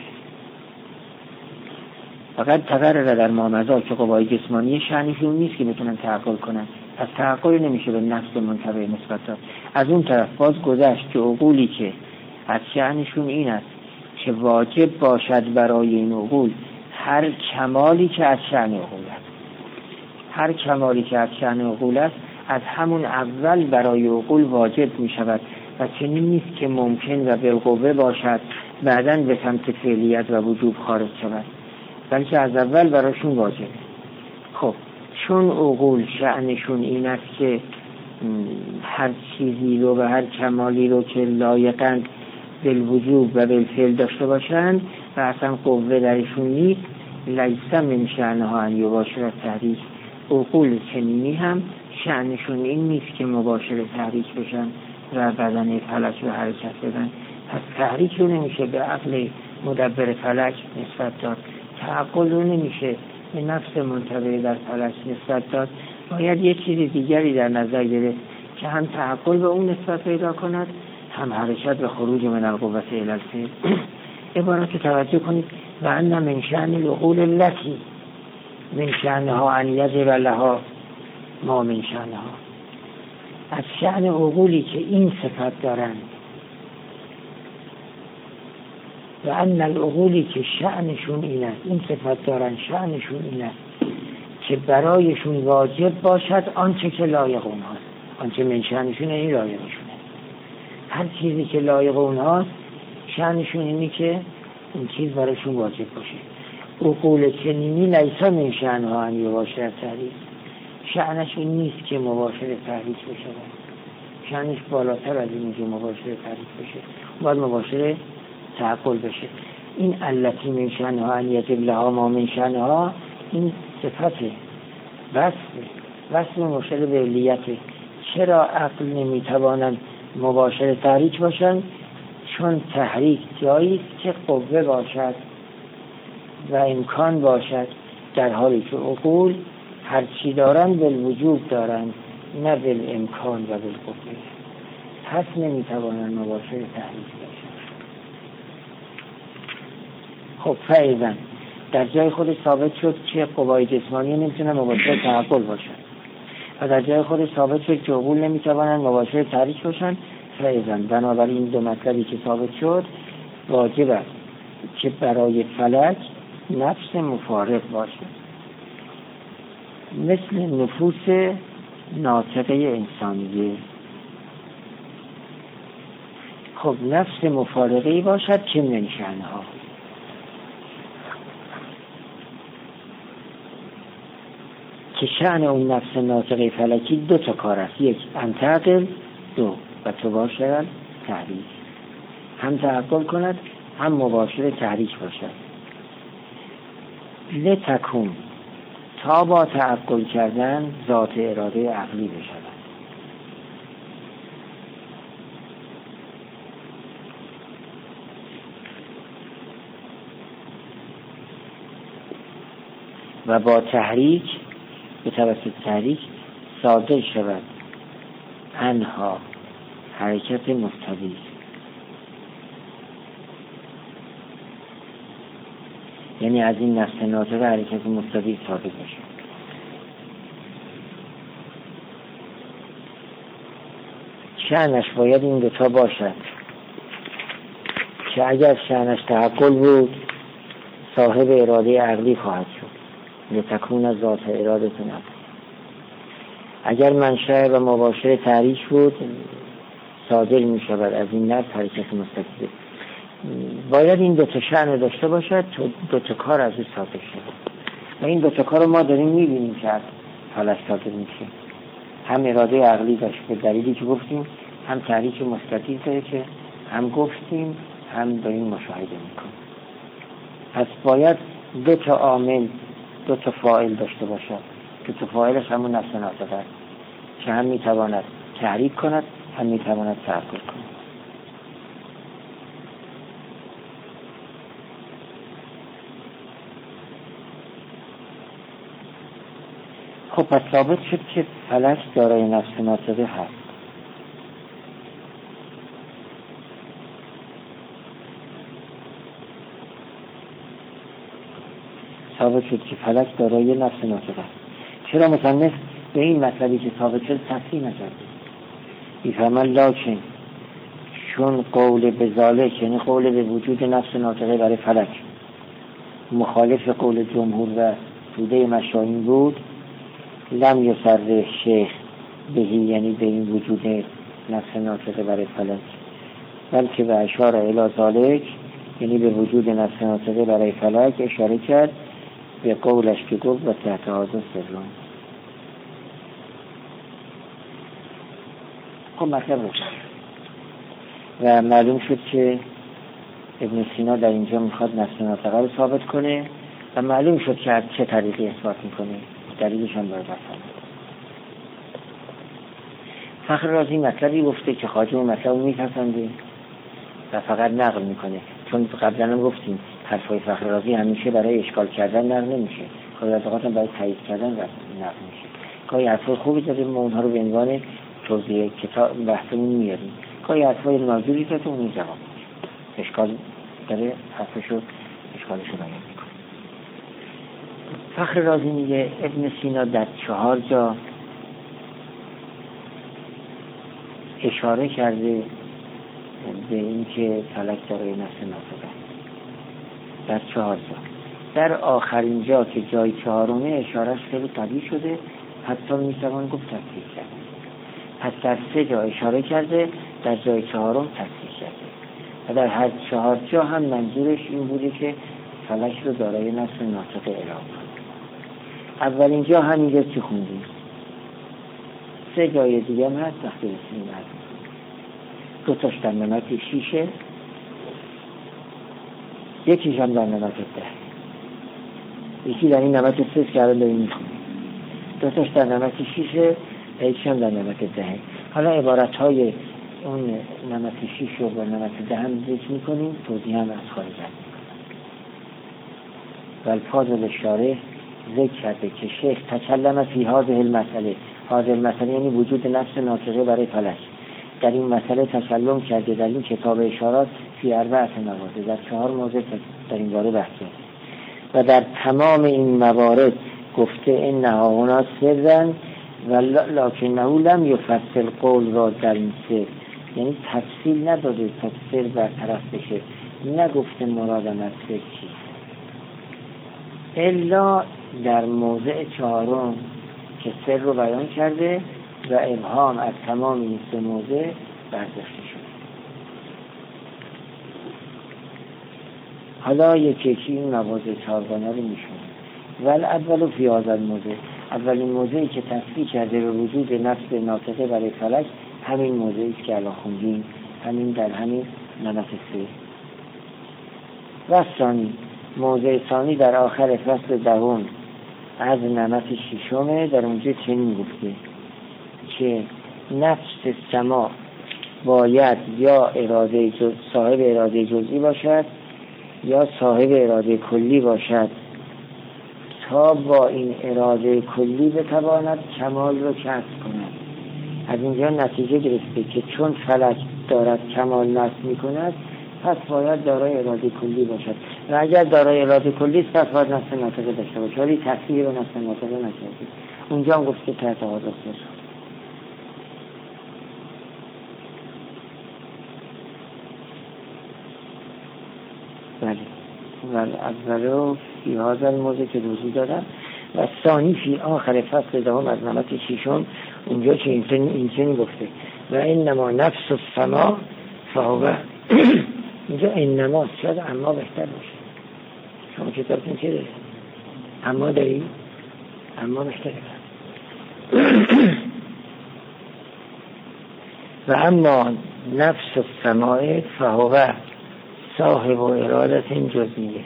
فقط تقرر در ما مضی که قوای جسمانی شأنشون نیست که بتونن تعقل کنن، پس تعقل نمیشه به نفس منطبع نسبت داد. از اون طرف باز گذشت که عقولی که از شأنشون این است که واجب باشد برای این عقول هر کمالی که از شأن عقول است، هر کمالی که از شأن عقول است از همون اول برای عقول واجب می شود و چنین نیست که ممکن و بالقوه باشد بعداً به سمت فعلیت و وجوب خارج شود، بلکه از اول براشون واجبه. خب چون عقول شأنشون این است که هر چیزی رو و هر کمالی رو که لایقاً بالوجوب و بالفعل داشته باشند و اصلا قوه درشون نیست، لیس من شأنها ان یباشر تحریک، عقول چنینی هم شأنشون این نیست که مباشر تحریک بشن و بدن فلک رو حرکت بدن. پس تحریک رو نمیشه به عقل مدبر فلک نسبت داد، تعقل رو نمیشه به نفس منطبع در فلک نسبت داد. باید یک چیز دیگری در نظر گرفت که هم تعقل به اون نسبت پیدا کند، هم حرکت و خروج من القوة الی الفعل. عبارت رو توجه کنید: و ان من شأن العقول التي من شأنها ان یجب لها ما من شأنها، از شأن عقولی که این صفت دارند، و ان العقولی که شأنشون این است، این صفت دارند، شأنشون این است که برایشون واجب باشد آنچه که لایق اونهاست. آنچه من شأنشون این لایقشونه، هر چیزی که لایق اونهاست شأنشون اینی که این چیز برایشون واجب باشه. عقول چنینی لیس من شأنها ان یباشر تحریک، شأنش این نیست که مباشر تحریک بشه، شأنش بالاتر از این که مباشر تحریک بشه، باید مباشر تعقل بشه. این التی من شأنها ان یجب لها ما من شأنها، این صفته، وصف وصف مشتر به علیته. چرا عقل نمیتوانند مباشر تحریک باشند؟ چون تحریک جایی که قوه باشد و امکان باشد، در حالی که عقول هر چی دارند بالوجود دارند، نه بالامکان و بالقوه، پس نمیتوانند مباشر تحریک باشند. خب فعلا در جای خودش ثابت شد که قوای جسمانی نمیتونن مباشر تعقل باشند و در جای خودش ثابت شد که عقول نمیتوانند مباشر تحریک باشند. فعلا بنابراین دو مطلبی که ثابت شد واجب است که برای فلک نفس مفارق باشد، مثل نفوس ناطقه انسانیه. خب نفس مفارقی باشد که من شأنها، که شأن اون نفس ناطقه فلکی دو تا کار است: یک انتقل، دو و تباشر تحریک، هم تعقل کند هم مباشر تحریک باشد. لتکون، تا با تعقل کردن ذات اراده عقلی بشود. و با تحریک، به توسط تحریک صادر شود انها حرکت مستوی، یعنی از این نفس ناطقه حرکت مستوی صادر بشه. شأنش باید این دوتا باشد که اگر شأنش تعقل بود صاحب اراده عقلی خواهد شد، لتکون از ذات اراده نفس. اگر منشأ و مباشر تحریک بود صادر می شود از این نفس حرکت مستقیم. باید این دوتا شأن داشته باشد تا دوتا کار از او صادر شد و این دوتا کار رو ما داریم می بینیم که از فلک صادر میشه. هم اراده عقلی داشت به دلیلی که گفتیم، هم تحریک مستقیم داره که هم گفتیم، هم داریم مشاهده میکنیم. پس باید دوتا عامل، دوتا فاعل داشته باشد. دوتا فاعلش همون نفس ناطقه است که هم میتواند تحریک کند هم میتواند تعقل کند. خب پس ثابت شد که فلک دارای نفس ناطقه هست. ثابت شد که فلک دارای نفس ناطقه است. چرا مصنف به این مطلبی که ثابت شد تصحیح نکرد؟ میفرماید لاکن، چون قول به ذالک، یعنی قول به وجود نفس ناطقه برای فلک، مخالف قول جمهور و توده مشاهین بود، لم یصرح شیخ بهی، یعنی به این وجود نفس ناطقه برای فلک، بلکه به اشار الی ذالک، یعنی به وجود نفس ناطقه برای فلک اشاره کرد به قولش که گفت و تحت هذا سرون. خب مطلب روشن و معلوم شد که ابن سینا در اینجا میخواد نفس ناطقه رو ثابت کنه و معلوم شد که از چه طریقی اثبات میکنه، دلیلش هم باید بفهمه. فخر رازی مطلبی گفته که خواجه مطلب رو میپسنده و فقط نقل میکنه، چون قبلا هم گفتیم حرفای فخر رازی همیشه برای اشکال کردن نقل نمیشه، خیلی از اوقات هم برای تایید کردن نقل میشه. گاهی حرفای خوبی داده ما اونها رو به عنوان توضیح کتاب بحثمون میاریم، گاهی حرفای ناجوری داده اون جواب اشکال داره، حرفشو اشکالشو بیان میکنه. فخر رازی میگه ابن سینا در چهار جا اشاره کرده به این که فلک دارای نفس ناطقه در چهار جا. در آخرین جا که جای چهارمه اشارهش خیلی قوی شده، حتی میتوان گفت تصحیح کرده. پس در سه جا اشاره کرده، در جای چهارم تصحیح کرده و در هر چهار جا هم منظورش این بوده که فلک رو دارای نفس ناطقه اعلام کنه. اولین جا همینجا چی خوندیم، سه جای دیگه هم هست وقتی رسیدیم هست، دو تاش در نمت شیشه، یکیش هم در نمت ده، یکی در این نمت سه که الان داریم میخونیم، دو تاش در نمت شیشه، یکیش هم در نمت ده. حالا عبارت های اون نمت شیش رو با نمت ده هم ذکر میکنیم، توضیح هم از خارج هم و الفاظل شارح ذکر کرده که شیخ تکلم فی هذه المسئله، هذه المسئله یعنی وجود نفس ناطقه برای فلک، در این مسئله تکلم کرده در این کتاب اشارات فی اربعه موارد، در چهار مورد در این باره بحث کرده و در تمام این موارد گفته انها هنا سرن و لکنه لم یفصل قول را در این سر، یعنی تفصیل نداده تا سر برطرف بشه، نگفته مرادم از سر چی، الا در موضع چهارم که سر رو بیان کرده و ابهام از تمام این سه موضع برداشته شده. حالا یکی یکی این مواضع چهارگانه رو میشونه. ول اول فی هذا الموضع، اولین موضعی که تصریح کرده به وجود نفس ناطقه برای فلک همین موضعی که الان خوندیم، همین در همین نمت سه. و ثانی، موضع ثانی در آخر فصل دهم از نمت ششمه، در اونجا چنین گفته که نفس سما باید یا اراده جز... صاحب اراده جزئی باشد یا صاحب اراده کلی باشد تا با این اراده کلی بتواند کمال رو کسب کند. از اینجا نتیجه گرفته که چون فلک دارد کمال نصب می کند پس باید دارای اراده کلی باشد و اگر دارای اراده کلی است پس باید نفس ناطقه داشته باشد، ولی تصحیح رو نفس ناطقه نکرده. اونجا هم گفت که تحت هذا سر. بله و اولو فی هذا الموضع که روزی دادم و ثانی فی آخر فصل دهم از نمت ششم، اونجا که این چنین گفته و انما نفس السما فهو اینجا انما شاید اما بهتر باشه، شما کتابتون چه داره؟ اما داری؟ اما بهتره. و اما نفس السماء فهو صاحب ارادت جزئیه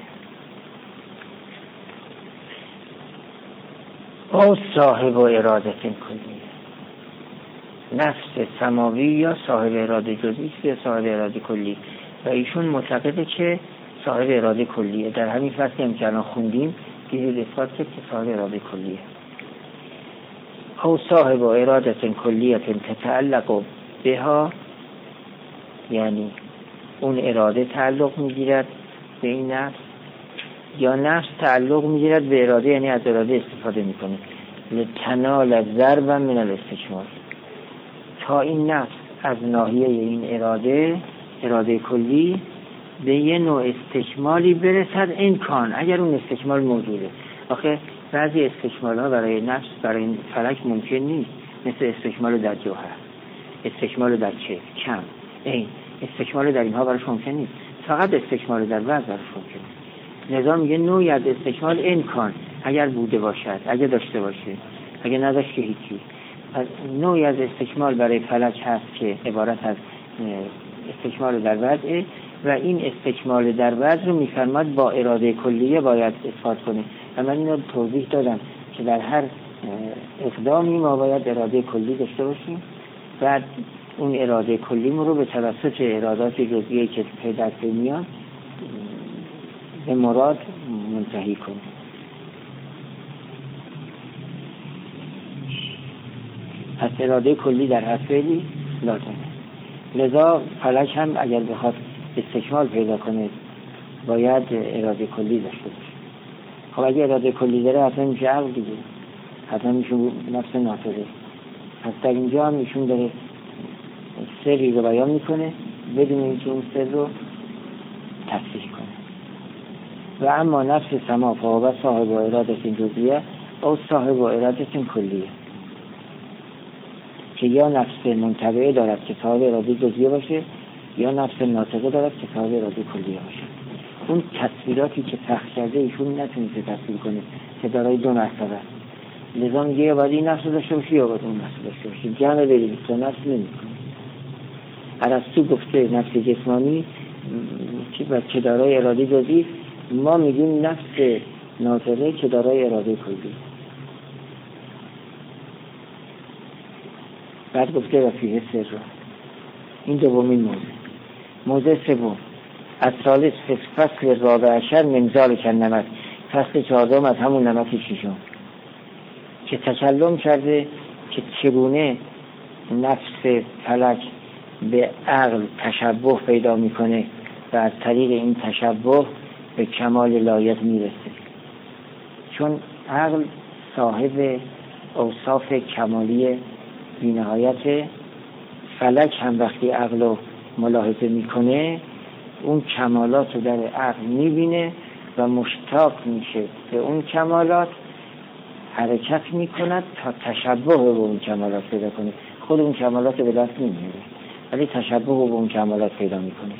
او صاحب ارادت کلیه. نفس سماوی یا صاحب اراده جزئی یا صاحب اراده کلی و ایشون معتقده که صاحب اراده کلیه. در همین فصلی هم که الان خوندیم دیدید اثبات کرد که صاحب اراده کلیه. او صاحب ارادت کلیه تتعلق بها، یعنی اون اراده تعلق میگیرد به این نفس یا نفس تعلق میگیرد به اراده، یعنی از اراده استفاده میکنه لتنال ضرب من الاستکمال، تا این نفس از ناحیه این اراده اراده کلی به یه نوع استکمالی برسد امکان، اگر اون استکمال موجوده. آخه بعضی استکمال ها برای نفس برای فلک ممکن نیست، مثل استکمال در جوهر. استکمال در چه کم این استکمال در اینها براش ممکن نیست، فقط استکمال در وضع براش ممکنه. لذا میگه نوعی از استکمال امکان اگر بوده باشد، اگر داشته باشه، اگر نداشت که هیچی. نوعی از استکمال برای فلک هست که عبارت از استکمال در وضع و این استکمال در وضع رو میفرماد با اراده کلیه باید اثبات کنه. و من اینو توضیح دادم که در هر اقدامی ما باید اراده کلی داشته باشیم، بعد اون اراده کلی رو به توسط ارادات جزئیه که پیدا میاد به مراد منتهی کنیم. پس اراده کلی در هر فعلی لازمه. لذا فلک هم اگر بخواد استکمال پیدا کنه باید اراده کلی داشته باشه. خب اگه اراده کلی داره حتما میشه عقل دیگه، حتما میشه نفس ناطقه. پس در اینجا هم ایشون داره سری رو بیان میکنه بدون اینکه اون سر رو تصریح کنه. و اما نفس سما فهو صاحب و ارادت جزئیه او صاحب و ارادت کلیه، که یا نفس منطبعه دارد که صاحب اراده جزئیه باشه یا نفس ناطقه دارد که صاحب اراده کلیه باشه. اون تصویراتی که پخش کرده ایشون نتونسته تصویر کنه که دارای دو مرتبه است. لذا میگه یا باید این نفس داشته باشه یا باید اون نفس داشته باشه، جمع بریم تو نفس نمیکنه. ارسطو گفته نفس جسمانی که دارای اراده جزئی، ما میگیم نفس ناطقه که دارای اراده کلی. بعد گفته و فیه سر را. این دومین موضوع. موضوع سوم از ثالث فصل رابع عشر منزال کنمت، فصل چهارم از همون نمت ششم که تکلم کرده که چگونه نفس فلک به عقل تشبه پیدا میکنه و از طریق این تشبه به کمال لایق میرسه. چون عقل صاحب اوصاف کمالی بی‌نهایت، فلک هم وقتی عقل رو ملاحظه میکنه اون کمالات رو در عقل میبینه و مشتاق میشه به اون کمالات، حرکت میکند تا تشبه به اون کمالات پیدا کنه. خود اون کمالات به دست نمیاره ولی تشبه به اون کمالات پیدا میکنه.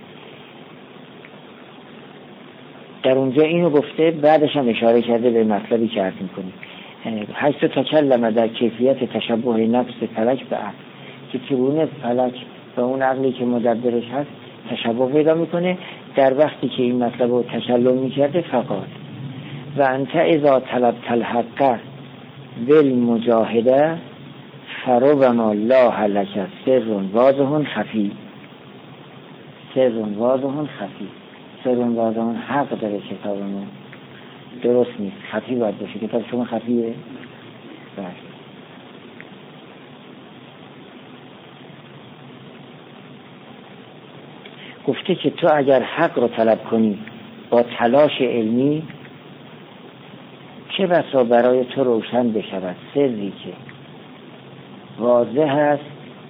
در اونجا اینو گفته، بعدش هم اشاره کرده به مطلبی که عرض میکنه حیث تکلم در کیفیت تشبه نفس فلک به عقل، که چگونه فلک و اون عقلی که مدبرش هست تشبه پیدا میکنه. در وقتی که این مطلب رو تکلم میکرده فقط و انت اذا طلبت الحق بالمجاهده فربما لا لک سر واضح خفی. سر واضح خفی. سر واضح حق داره کتابمون، درست نیست، خفی باید باشه. کتاب شما خفیه؟ بله. گفته که تو اگر حق رو طلب کنی با تلاش علمی، چه بسا برای تو روشن بشود سری که واضح است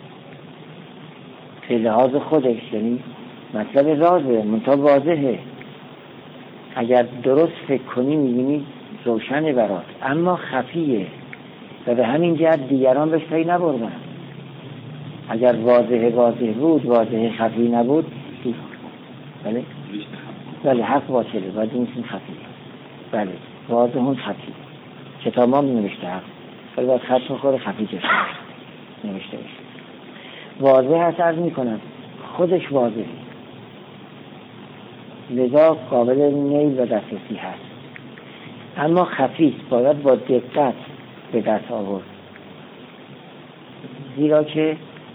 به لحاظ خودش، یعنی مطلب رازه منتها واضحه، اگر درست فکر کنی میبینی روشن برات، اما خفیه و به همین جهت دیگران بهش پی نبردن. اگر واضح واضح بود، واضح خفی نبود، بله بله حق باطله، باید این خفی، بله واضح اون خفی. کتاب ما نوشته حق ولی باید خط میخوره خفی جسته نوشته باشه. واضح هست، عرض میکنم خودش واضحه، لذا قابل نیل و دسترسی هست، اما خفی باید با دقت به دست آورد، زیرا که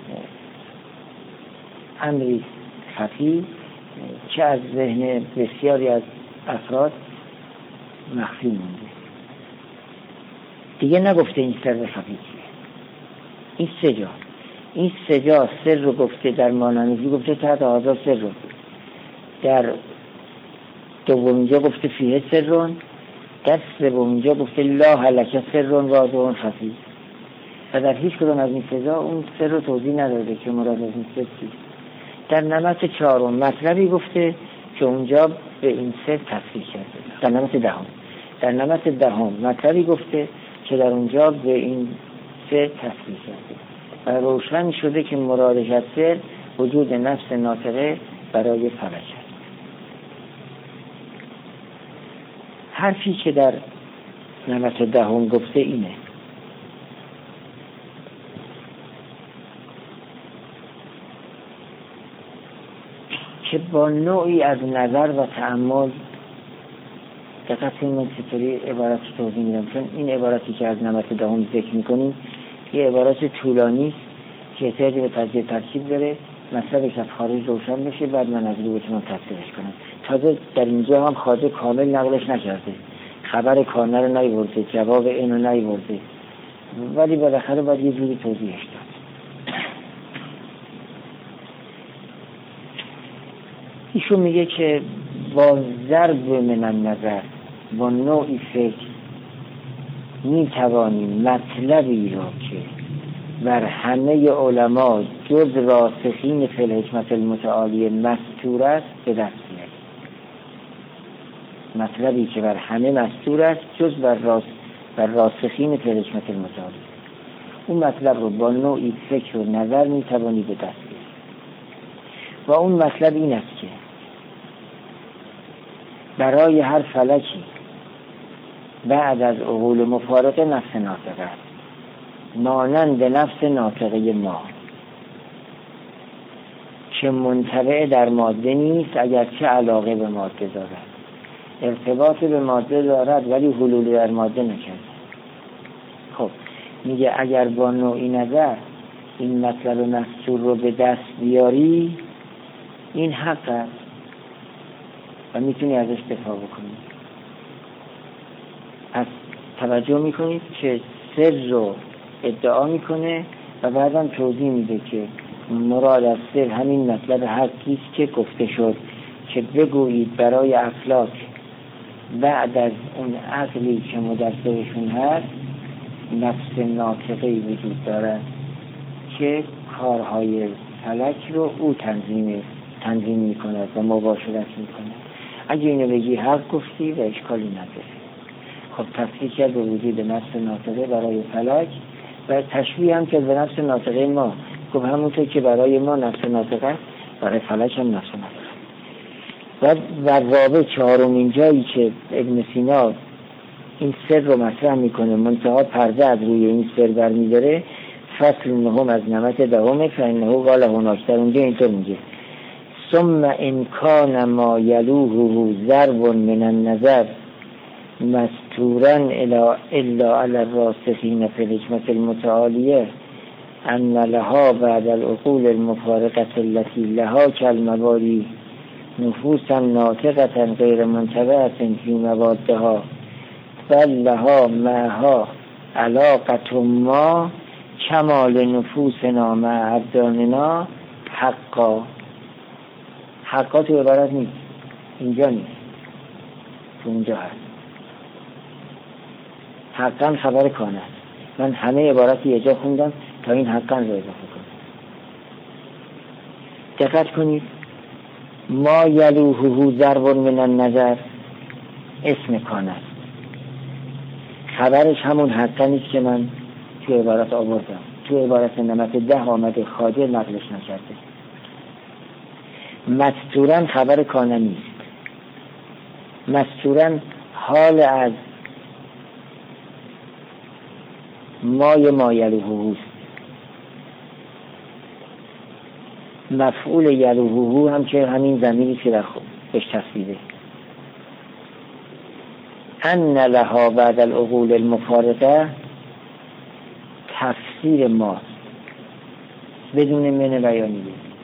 امری خفی که از ذهن بسیاری از افراد مخفی مونده. دیگه نگفته این سر خفی چیه، این سه جا این سه جا سر رو گفته، در مانانوی گفته تحت هذا سر رو، در دومین جا گفته فیه سرون، در سومین جا گفته لا هلک سرون واضح خفی، و در هیچ کدام از این سه جا اون سر رو توضیح نداده که مراد از این سر چیه. در نمط چهارم مطلبی گفته که اونجا به این سر تصریح کرده. در نمط دهم در نمط دهم مطلبی گفته که در اونجا به این سر تصریح کرده. و روشن شده که مرادش از سر وجود نفس ناطقه برای فلک است. حرفی که در نمط دهم گفته اینه که با نوعی از نظر و تأمل، دقیقا من چطوری عبارت توضیح میدم، چون این عبارتی که از نمط دهم ذکر میکنیم یه عبارت طولانی است که احتیاج به تجزیه ترکیب داره، مطلبش از خارج روشن بشه، بعد من از رو بتونم تفسیرش کنم. تازه در اینجا هم خواجه کامل نقلش نکرده، خبر کانه رو نیورده، جواب اینو نیورده، ولی بالاخره باید یه جوری توضیحش داد. ایشون میگه که با ضرب من النظر، با نوعی فکر میتوانیم مطلبی رو که بر همه علما جز راسخین فی الحکمت المتعالیه مستور است به دست بیاریم. مطلبی که بر همه مستور است جز بر, راس بر راسخین فی الحکمت المتعالیه، اون مطلب رو با نوعی فکر و نظر میتوانی به دست بیاریم. و اون مطلب این است که برای هر فلکی بعد از عقول مفارقه نفس ناطقه است، مانند نفس ناطقه ما که منطبع در ماده نیست اگرچه علاقه به ماده دارد، ارتباط به ماده دارد ولی حلول در ماده نکرد. خب میگه اگر با نوعی نظر این مطلب مستور رو به دست بیاری، این حق است و میتونی ازش دفاع بکنی. پس توجه میکنید که سر رو ادعا میکنه و بعدم توضیح میده که مراد از سر همین مطلب حقیست که گفته شد که بگویید برای افلاک بعد از اون عقلی که مدرسهشون هست نفس ناطقه وجود دارد که کارهای فلک رو او تنظیم تنظیم میکند و مباشرت میکند. اگه اینو بگی حق گفتی و اشکالی نداره. خب تفسیر کرد به وجود نفس ناطقه برای فلک و تشبیه هم که به نفس ناطقه ما، گفت همونطور که برای ما نفس ناطقه برای فلک هم نفس ناطقه. و در رابع چهارمین جایی که ابن سینا این سر رو مطرح میکنه، منتها پرده از روی این سر برمیداره، فصل نهم از نمط دهمه فانه قال هناک، در اونجا اینطور میگه ثم امکان ما یلوه ضرب من النظر مستورا الا علی الراسخین فی الحکمت المتعالیه ان لها بعد العقول المفارقه التي لها كالمباری نفوسا ناطقه غیر منتبعه فی موادها بل لها معها علاقه ما کمال نفوسنا مع ابداننا حقا. حقا تو عبارت نیست، اینجا نیست، تو اونجا هست. حقا خبر کانه است. من همه عبارتی یه جا خوندم تا این حقا رو اضافه کنم. دقت کنید، ما یلوهو ضرب من النظر اسم کانه است، خبرش همون حقا نیست که من تو عبارت آوردم. تو عبارت نمط ده آمده، خاطر نقلش نکرده. مستورن خبر کانه نیست، مستورن حال از مای مایلوهو است. مفعول یلوهو هم که همین ضمیری که در خود بهش تصویبه. ان لها بعد العقول المفارقه تفسیر ماست بدون من بیانیه،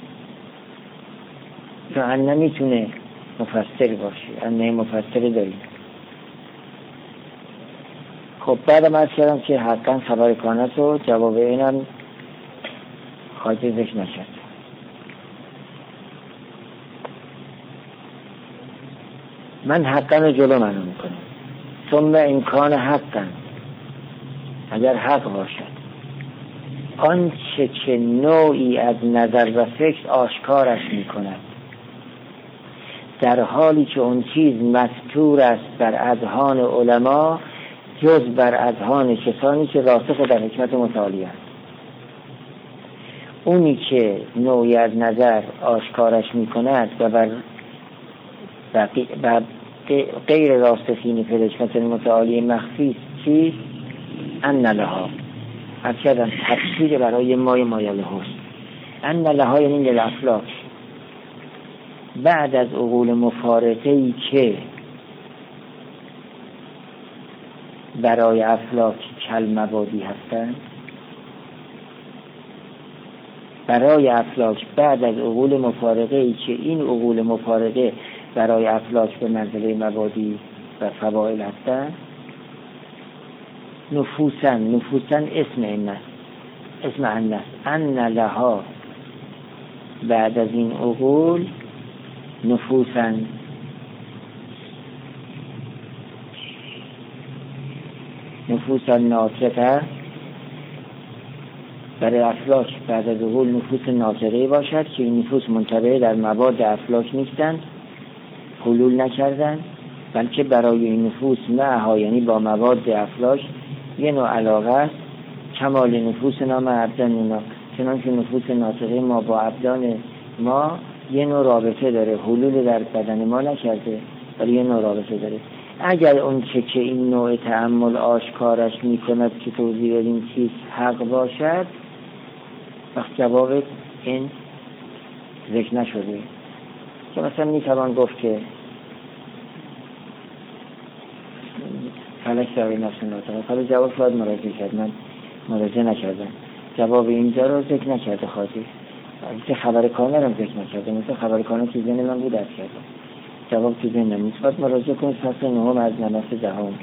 چون ان نمیتونه مفسر باشه، ان مفسر داریم. خب بعدم از کردم که حقا خبر کانت و جواب اینم خاطرش نشد. من حقا رو جلو منو میکنم. ثم امکان حقا، اگر حق باشد آنچه که نوعی از نظر و فکر آشکارش میکند، در حالی که اون چیز مستور است بر اذهان علما جز بر اذهان کسانی که راسخ در حکمت متعالی است. اونی که نوعی از نظر آشکارش میکند و بر بقی... بر غیر راسخین فی الحکمت المتعالی مخفی چیست؟ ان لها از کردن تفسیر برای مای مایل هست. ان لها یعنی للافلاک، بعد از عقول مفارقه‌ای که برای افلاک کل مبادی هستند، برای افلاک بعد از عقول مفارقه‌ای که این عقول مفارقه برای افلاک به منزله مبادی و فواعل هستند، نفوسن نفوسن اسم این است، اسم ان است. ان لها بعد از این عقول نفوسن، نفوسن ناطقه، برای افلاک بعد از عقول نفوس ناطقه باشد که این نفوس منطبع در مباد افلاک نیستند، حلول نکردند، بلکه برای این نفوس معها یعنی با مواد افلاک یه نوع علاقه است. کمال نفوس نام عبدان اونا، چنانکه نفوس ناطقه ما با عبدان ما یه نوع رابطه داره، حلول در بدن ما نکرده ولی یه نوع رابطه داره. اگر اون چه که این نوع تأمل آشکارش میکند که توضیح بدیم چیست حق باشد، وقت جواب این ذکر نشده. که مثلا میتوان گفت که فلک داره نفس ناطقه، حالا جواب باید مراجعه کرد، من مراجعه نکردم، جواب اینجا رو ذکر نکرده خواهدی، مثل خبر کانه رو ذکر نکرده، مثل خبر کانه که ذهن من بود از کردم، جواب که ذهن نمیست. باید مراجعه کنید فصل نهم از نمس دهم.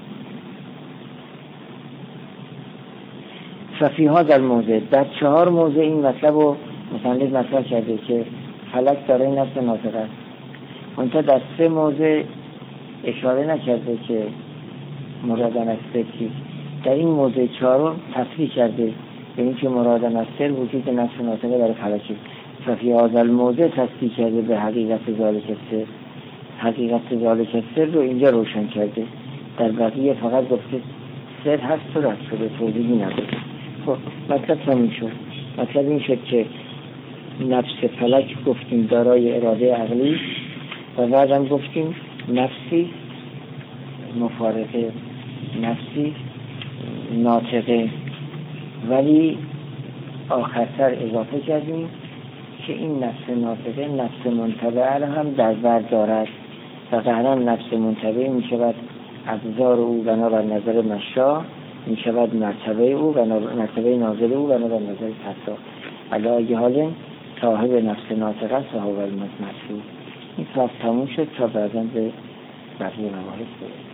ففیها در موضع، در چهار موضع این مطلب رو مصنف مطرح کرده که فلک داره نفس ناطقه است. منتها در سه موضع اشاره نکرده که مرادن از سر چیست. در این موضع چهارم تصریح کرده به این که مرادن از سر وجود نفس ناطقه در فلکی. ففیها در موضع تصریح کرده به حقیقت ذالک سر، حقیقت ذالک سر رو اینجا روشن کرده. در بقیه فقط گفته سر هست تو رد شده، توضیحی نداره. خب مطلب تموم شد. مطلب این شد که نفس فلک گفتیم دارای اراده عقلی و بعدم گفتیم نفسی مفارقه، نفسی ناطقه، ولی آخرتر اضافه کردیم که این نفس ناطقه نفس منطبعه هم در بر دارد و قهرا نفس منطبعه می شود ابزار او بنابر نظر مشا، می شود مرتبه او و مرتبه نازل او بنابر نظر فتا. علاقه حال صاحب نفس ناطقه صاحب المسموع. این فصل تموم شد تا بعداً به بقیه مباحث برسیم.